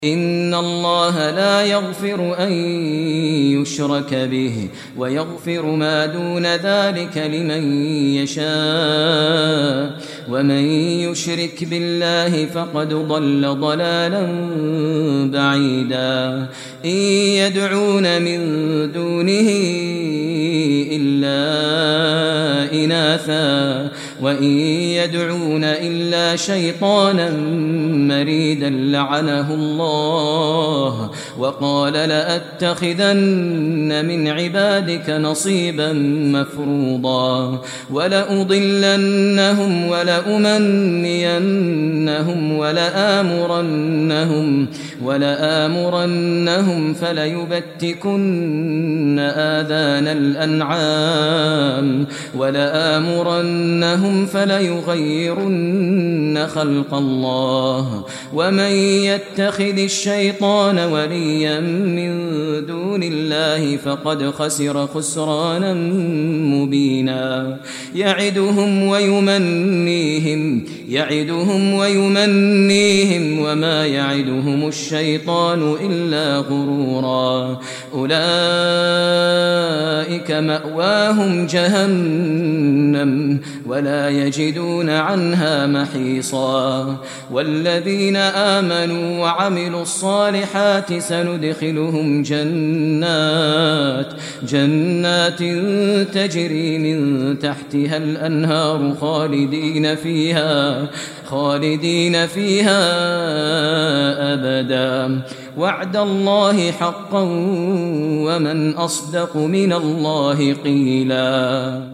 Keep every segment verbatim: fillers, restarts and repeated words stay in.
إن الله لا يغفر أن يشرك به ويغفر ما دون ذلك لمن يشاء ومن يشرك بالله فقد ضل ضلالا بعيدا إن يدعون من دونه إلا إناثا وإن يدعون إلا شيطانا مريدا لعنه الله وقال لأتخذن من عبادك نصيبا مفروضا ولأضلنهم ولأمنينهم ولآمرنهم ولآمرنهم فليبتكن آذان الأنعام ولآمرنهم فليغيرن خلق الله ومن يتخذ الشيطان وليا من دون الله فقد خسر خسرانا مبينا يعدهم ويمنيهم يعدهم ويمنيهم وما يعدهم الشيطان إلا غرورا أولئك مأواهم جهنم ولا يجدون عنها محيصا والذين آمنوا وعملوا الصالحات سندخلهم جنات جنات تجري من تحتها الأنهار خالدين فيها خالدين فيها أبدا وعد الله حقا ومن أصدق من الله قيلا۔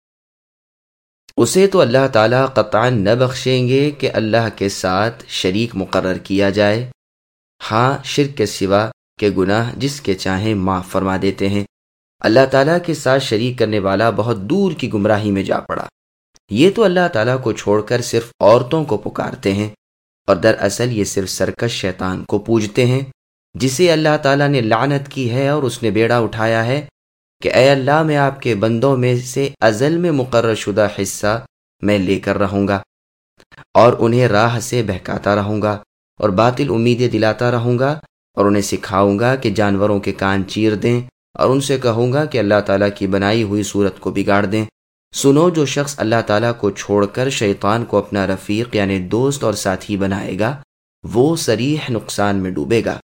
اسے تو اللہ تعالیٰ قطعاً نہ بخشیں گے کہ اللہ کے ساتھ شریک مقرر کیا جائے، ہاں شرک کے سوا کے گناہ جس کے چاہیں معاف فرما دیتے ہیں۔ اللہ تعالیٰ کے ساتھ شریک کرنے والا بہت دور کی گمراہی میں جا پڑا۔ یہ تو اللہ تعالیٰ کو چھوڑ کر صرف عورتوں کو پکارتے ہیں، اور دراصل یہ صرف سرکش شیطان کو پوجتے ہیں جسے اللہ تعالیٰ نے لعنت کی ہے، اور اس نے بیڑا اٹھایا ہے کہ اے اللہ میں آپ کے بندوں میں سے ازل میں مقرر شدہ حصہ میں لے کر رہوں گا، اور انہیں راہ سے بہکاتا رہوں گا، اور باطل امیدیں دلاتا رہوں گا، اور انہیں سکھاؤں گا کہ جانوروں کے کان چیر دیں، اور ان سے کہوں گا کہ اللہ تعالیٰ کی بنائی ہوئی صورت کو بگاڑ دیں۔ سنو، جو شخص اللہ تعالیٰ کو چھوڑ کر شیطان کو اپنا رفیق یعنی دوست اور ساتھی بنائے گا، وہ صریح نقصان میں ڈوبے گا۔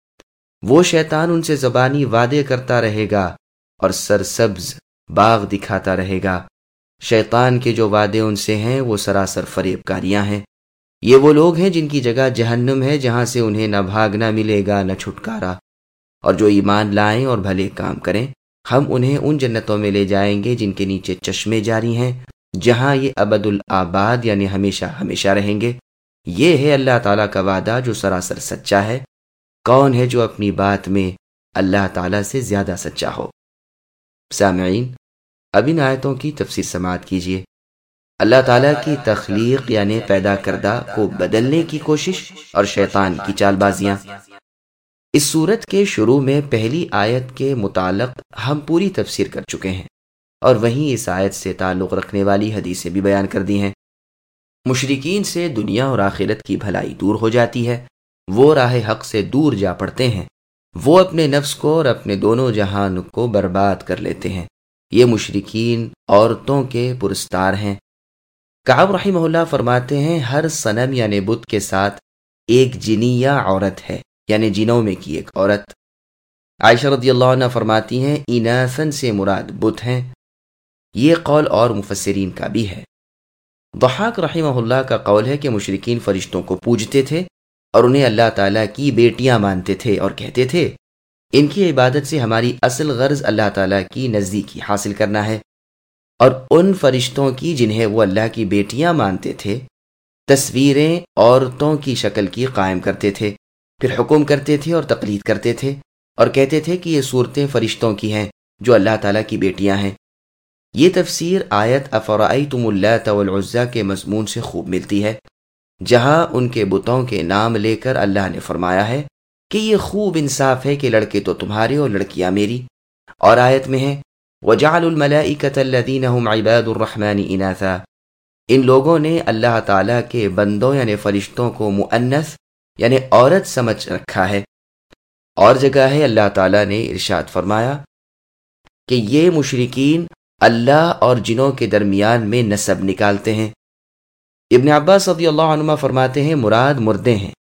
وہ شیطان ان سے زبانی وعدے کرتا رہے گا اور سرسبز باغ دکھاتا رہے گا۔ شیطان کے جو وعدے ان سے ہیں وہ سراسر فریب کاریاں ہیں۔ یہ وہ لوگ ہیں جن کی جگہ جہنم ہے، جہاں سے انہیں نہ بھاگنا ملے گا نہ چھٹکارا۔ اور جو ایمان لائیں اور بھلے کام کریں، ہم انہیں ان جنتوں میں لے جائیں گے جن کے نیچے چشمے جاری ہیں، جہاں یہ ابد الآباد یعنی ہمیشہ ہمیشہ رہیں گے۔ یہ ہے اللہ تعالیٰ کا وعدہ جو سراسر سچا ہے۔ کون ہے جو اپنی بات میں اللہ تعالیٰ سے زیادہ سچا ہو؟ سامعین، اب ان آیتوں کی تفسیر سماعت کیجیے۔ اللہ تعالیٰ کی تخلیق یعنی پیدا کردہ کو بدلنے کی کوشش اور شیطان کی چال بازیاں۔ اس سورت کے شروع میں پہلی آیت کے متعلق ہم پوری تفسیر کر چکے ہیں، اور وہیں اس آیت سے تعلق رکھنے والی حدیثیں بھی بیان کر دی ہیں۔ مشرکین سے دنیا اور آخرت کی بھلائی دور ہو جاتی ہے، وہ راہ حق سے دور جا پڑتے ہیں، وہ اپنے نفس کو اور اپنے دونوں جہان کو برباد کر لیتے ہیں۔ یہ مشرکین عورتوں کے پرستار ہیں۔ کعب رحمہ اللہ فرماتے ہیں، ہر صنم یعنی بت کے ساتھ ایک جنی یا عورت ہے، یعنی جنوں میں کی ایک عورت۔ عائشہ رضی اللہ عنہ فرماتی ہیں، اناثن سے مراد بت ہیں۔ یہ قول اور مفسرین کا بھی ہے۔ ضحاک رحمہ اللہ کا قول ہے کہ مشرکین فرشتوں کو پوجتے تھے اور انہیں اللہ تعالیٰ کی بیٹیاں مانتے تھے، اور کہتے تھے ان کی عبادت سے ہماری اصل غرض اللہ تعالیٰ کی نزدیکی حاصل کرنا ہے۔ اور ان فرشتوں کی جنہیں وہ اللہ کی بیٹیاں مانتے تھے، تصویریں عورتوں کی شکل کی قائم کرتے تھے، پھر حکم کرتے تھے اور تقلید کرتے تھے، اور کہتے تھے کہ یہ صورتیں فرشتوں کی ہیں جو اللہ تعالیٰ کی بیٹیاں ہیں۔ یہ تفسیر آیت افرأیتم اللات والعزی کے مضمون سے خوب ملتی ہے، جہاں ان کے بتوں کے نام لے کر اللہ نے فرمایا ہے کہ یہ خوب انصاف ہے کہ لڑکے تو تمہارے اور لڑکیاں میری۔ اور آیت میں ہے وَجَعَلُوا الْمَلَائِكَةَ الَّذِينَ هُمْ عِبَادُ الرَّحْمَنِ إِنَاثًا، ان لوگوں نے اللہ تعالیٰ کے بندوں یعنی فرشتوں کو مؤنث یعنی عورت سمجھ رکھا ہے۔ اور جگہ ہے اللہ تعالیٰ نے ارشاد فرمایا کہ یہ مشرکین اللہ اور جنوں کے درمیان میں نسب نکالتے ہیں۔ ابن عباس رضی اللہ عنہما فرماتے ہیں مراد مردے ہیں۔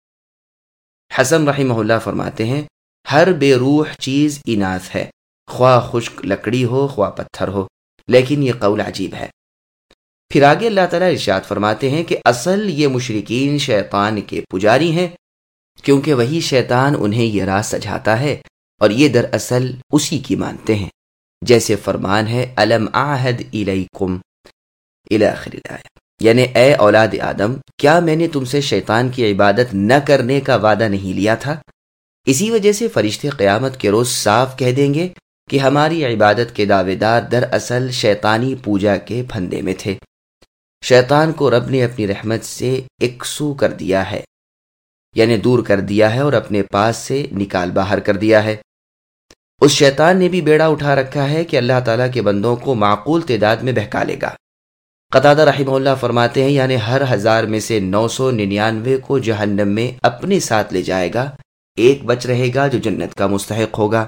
حسن رحمہ اللہ فرماتے ہیں ہر بے روح چیز اناث ہے، خواہ خشک لکڑی ہو خواہ پتھر ہو، لیکن یہ قول عجیب ہے۔ پھر آگے اللہ تعالیٰ ارشاد فرماتے ہیں کہ اصل یہ مشرکین شیطان کے پجاری ہیں، کیونکہ وہی شیطان انہیں یہ راہ سجھاتا ہے اور یہ دراصل اسی کی مانتے ہیں، جیسے فرمان ہے الم اعہد الیکم الی آخر الآیہ، یعنی اے اولاد آدم کیا میں نے تم سے شیطان کی عبادت نہ کرنے کا وعدہ نہیں لیا تھا؟ اسی وجہ سے فرشتے قیامت کے روز صاف کہہ دیں گے کہ ہماری عبادت کے دعوے دار دراصل شیطانی پوجا کے پھندے میں تھے۔ شیطان کو رب نے اپنی رحمت سے اکسو کر دیا ہے، یعنی دور کر دیا ہے اور اپنے پاس سے نکال باہر کر دیا ہے۔ اس شیطان نے بھی بیڑا اٹھا رکھا ہے کہ اللہ تعالیٰ کے بندوں کو معقول تعداد میں بہکا لے گا۔ قتادہ رحمہ اللہ فرماتے ہیں یعنی ہر ہزار میں سے نو سو ننانوے کو جہنم میں اپنے ساتھ لے جائے گا، ایک بچ رہے گا جو جنت کا مستحق ہوگا۔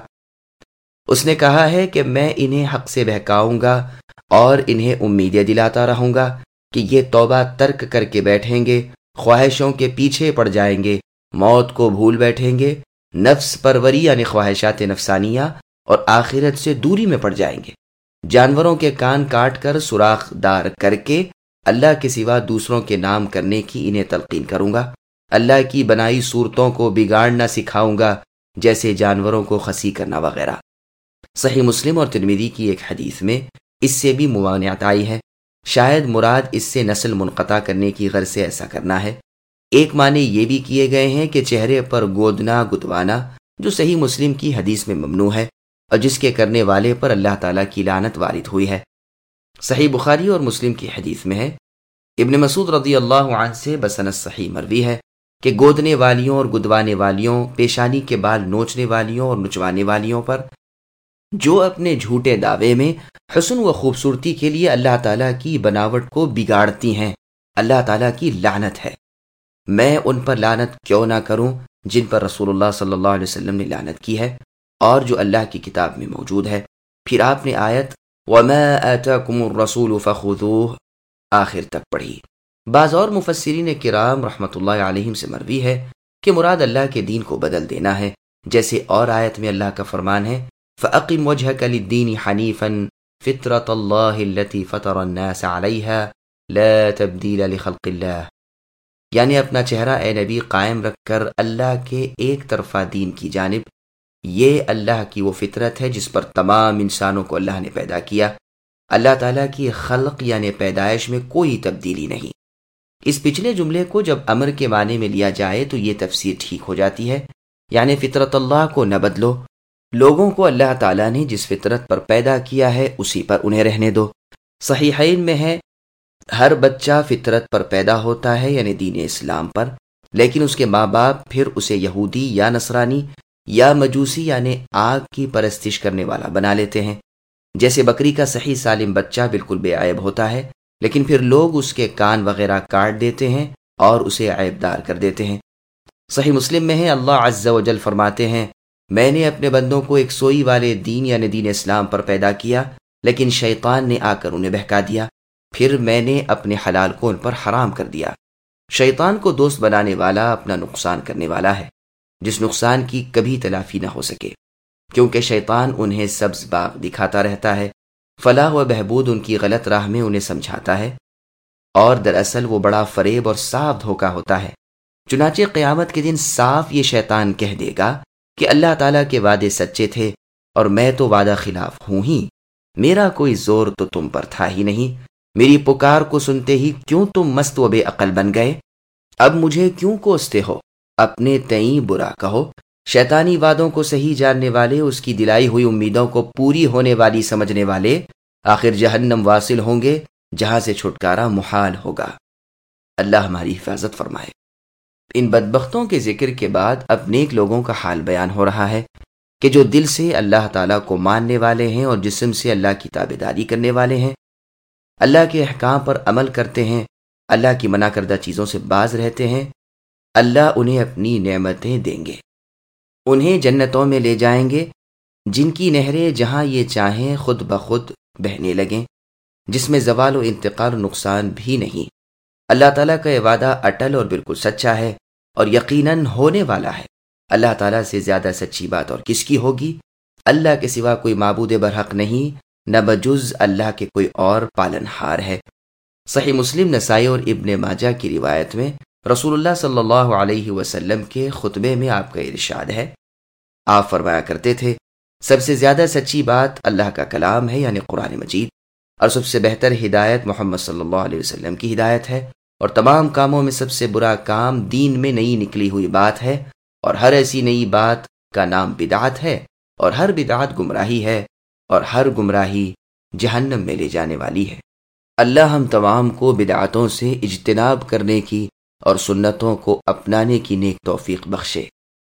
اس نے کہا ہے کہ میں انہیں حق سے بہکاؤں گا اور انہیں امیدیں دلاتا رہوں گا کہ یہ توبہ ترک کر کے بیٹھیں گے، خواہشوں کے پیچھے پڑ جائیں گے، موت کو بھول بیٹھیں گے، نفس پروری یعنی خواہشات نفسانیہ اور آخرت سے دوری میں پڑ جائیں گے۔ جانوروں کے کان کاٹ کر سوراخ دار کر کے اللہ کے سوا دوسروں کے نام کرنے کی انہیں تلقین کروں گا۔ اللہ کی بنائی صورتوں کو بگاڑنا سکھاؤں گا، جیسے جانوروں کو خسی کرنا وغیرہ۔ صحیح مسلم اور ترمذی کی ایک حدیث میں اس سے بھی ممانعت آئی ہے، شاید مراد اس سے نسل منقطع کرنے کی غرض سے ایسا کرنا ہے۔ ایک معنی یہ بھی کیے گئے ہیں کہ چہرے پر گودنا گدوانا، جو صحیح مسلم کی حدیث میں ممنوع ہے اور جس کے کرنے والے پر اللہ تعالیٰ کی لعنت وارد ہوئی ہے۔ صحیح بخاری اور مسلم کی حدیث میں ہے، ابن مسعود رضی اللہ عنہ سے بسند صحیح مروی ہے کہ گودنے والیوں اور گدوانے والیوں، پیشانی کے بال نوچنے والیوں اور نچوانے والیوں پر، جو اپنے جھوٹے دعوے میں حسن و خوبصورتی کے لیے اللہ تعالیٰ کی بناوٹ کو بگاڑتی ہیں، اللہ تعالیٰ کی لعنت ہے۔ میں ان پر لعنت کیوں نہ کروں جن پر رسول اللہ صلی اللہ علیہ وسلم نے لعنت کی ہے اور جو اللہ کی کتاب میں موجود ہے۔ پھر آپ نے آیت وَمَا آتَاكُمُ الرَّسُولُ فَخُذُوهُ آخر تک پڑھی۔ بعض اور مفسرین کرام رحمۃ اللہ علیہم سے مروی ہے کہ مراد اللہ کے دین کو بدل دینا ہے، جیسے اور آیت میں اللہ کا فرمان ہے فَأَقِمْ وَجْهَكَ لِلدِّينِ حَنِيفًا فِطْرَةَ اللَّهِ الَّتِي فَطَرَ النَّاسَ عَلَيْهَا لَا تَبْدِيلَ لِخَلْقِ اللَّهِ، یعنی اپنا چہرہ اے نبی قائم رکھ کر اللہ کے ایک طرفہ دین کی جانب، یہ اللہ کی وہ فطرت ہے جس پر تمام انسانوں کو اللہ نے پیدا کیا، اللہ تعالیٰ کی خلق یعنی پیدائش میں کوئی تبدیلی نہیں۔ اس پچھلے جملے کو جب امر کے معنی میں لیا جائے تو یہ تفسیر ٹھیک ہو جاتی ہے، یعنی فطرت اللہ کو نہ بدلو، لوگوں کو اللہ تعالیٰ نے جس فطرت پر پیدا کیا ہے اسی پر انہیں رہنے دو۔ صحیحین میں ہے ہر بچہ فطرت پر پیدا ہوتا ہے یعنی دین اسلام پر، لیکن اس کے ماں باپ پھر اسے یہودی یا نصرانی یا مجوسی یعنی آگ کی پرستش کرنے والا بنا لیتے ہیں۔ جیسے بکری کا صحیح سالم بچہ بالکل بے عیب ہوتا ہے، لیکن پھر لوگ اس کے کان وغیرہ کاٹ دیتے ہیں اور اسے عیب دار کر دیتے ہیں۔ صحیح مسلم میں ہے اللہ عز و جل فرماتے ہیں میں نے اپنے بندوں کو ایک سوئی والے دین یعنی دین اسلام پر پیدا کیا، لیکن شیطان نے آ کر انہیں بہکا دیا، پھر میں نے اپنے حلال کو ان پر حرام کر دیا۔ شیطان کو دوست بنانے والا اپنا نقصان کرنے والا ہے، جس نقصان کی کبھی تلافی نہ ہو سکے، کیونکہ شیطان انہیں سبز باغ دکھاتا رہتا ہے، فلاح و بہبود ان کی غلط راہ میں انہیں سمجھاتا ہے، اور دراصل وہ بڑا فریب اور صاف دھوکہ ہوتا ہے۔ چنانچہ قیامت کے دن صاف یہ شیطان کہہ دے گا کہ اللہ تعالیٰ کے وعدے سچے تھے اور میں تو وعدہ خلاف ہوں ہی، میرا کوئی زور تو تم پر تھا ہی نہیں، میری پکار کو سنتے ہی کیوں تم مست و بے عقل بن گئے، اب مجھے کیوں کوستے ہو، اپنے تئیں برا کہو۔ شیطانی وعدوں کو صحیح جاننے والے، اس کی دلائی ہوئی امیدوں کو پوری ہونے والی سمجھنے والے آخر جہنم واصل ہوں گے، جہاں سے چھٹکارا محال ہوگا۔ اللہ ہماری حفاظت فرمائے۔ ان بدبختوں کے ذکر کے بعد اب نیک لوگوں کا حال بیان ہو رہا ہے کہ جو دل سے اللہ تعالیٰ کو ماننے والے ہیں اور جسم سے اللہ کی تابعداری کرنے والے ہیں، اللہ کے احکام پر عمل کرتے ہیں، اللہ کی منع کردہ چیزوں سے باز رہتے ہیں، اللہ انہیں اپنی نعمتیں دیں گے، انہیں جنتوں میں لے جائیں گے جن کی نہریں جہاں یہ چاہیں خود بخود بہنے لگیں، جس میں زوال و انتقال و نقصان بھی نہیں۔ اللہ تعالیٰ کا یہ وعدہ اٹل اور بالکل سچا ہے اور یقیناً ہونے والا ہے۔ اللہ تعالیٰ سے زیادہ سچی بات اور کس کی ہوگی؟ اللہ کے سوا کوئی معبود برحق نہیں، نہ بجز اللہ کے کوئی اور پالن ہار ہے۔ صحیح مسلم، نسائی اور ابن ماجہ کی روایت میں رسول اللہ صلی اللہ علیہ وسلم کے خطبے میں آپ کا ارشاد ہے، آپ فرمایا کرتے تھے، سب سے زیادہ سچی بات اللہ کا کلام ہے یعنی قرآن مجید، اور سب سے بہتر ہدایت محمد صلی اللہ علیہ وسلم کی ہدایت ہے، اور تمام کاموں میں سب سے برا کام دین میں نئی نکلی ہوئی بات ہے، اور ہر ایسی نئی بات کا نام بدعت ہے، اور ہر بدعت گمراہی ہے، اور ہر گمراہی جہنم میں لے جانے والی ہے۔ اللہ ہم تمام کو بدعتوں سے اجتناب کرنے کی اور سنتوں کو اپنانے کی نیک توفیق بخشے۔